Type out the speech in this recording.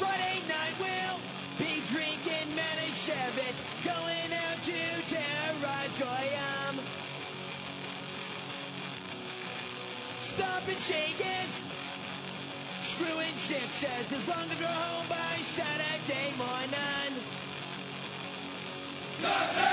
Friday night we'll be drinking Manischewitz, going out to terrorize Goyam. Stop and shake it, screwing chicks as long as we're home by Saturday morning.